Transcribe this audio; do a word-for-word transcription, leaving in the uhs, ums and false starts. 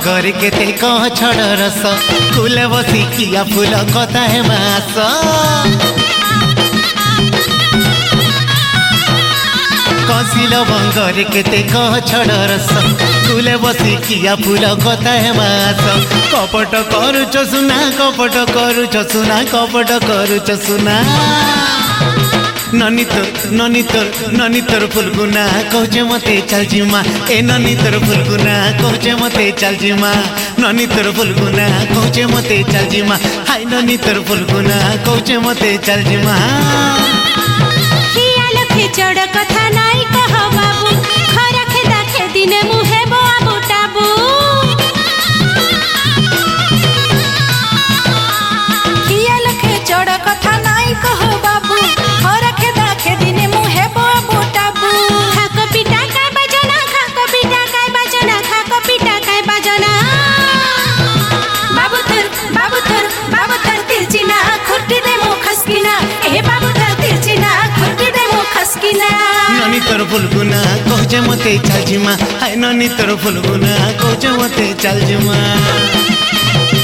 बंगर केते कह छड़ रस कुल बसी किया फूल कथा है मास कसिल बंगर केते कह छड़ रस कुल बसी किया फूल कथा है मास कपट करुच सुना कपट करुच सुना कपट करुच सुना ननी तोर ननी तोर ननी तोर फुलगुना कौचे मते चल जिमा ए ननी तोर फुलगुना कौचे मते चल जिमा ननी तोर फुलगुना कौचे मते चल जिमा हाय ननी तोर फुलगुना कौचे मते चल जिमा हिया लखे चढ़ कथा नाई कह बाबू खरा खेदा खेदिने मुहे बोआ बुटाबू हिया लखे चढ़ कथा नाई कह बाबू खरा खेदा खेदिने मुहे बोआ बुटाबू खाक पिटा काय बजना खाक पिटा काय बजना खाक पिटा काय बजना बाबू तर बाबू तर बाबू तर तिरचिना खुर्टी दे मो खसकिना ए बाबू तर तिरचिना खुर्टी दे मो खसकिना ननी तोर फुलगुना कौचे मते चल जिमा हाय ननी तोर फुलगुना कौचे मते चल जिमा।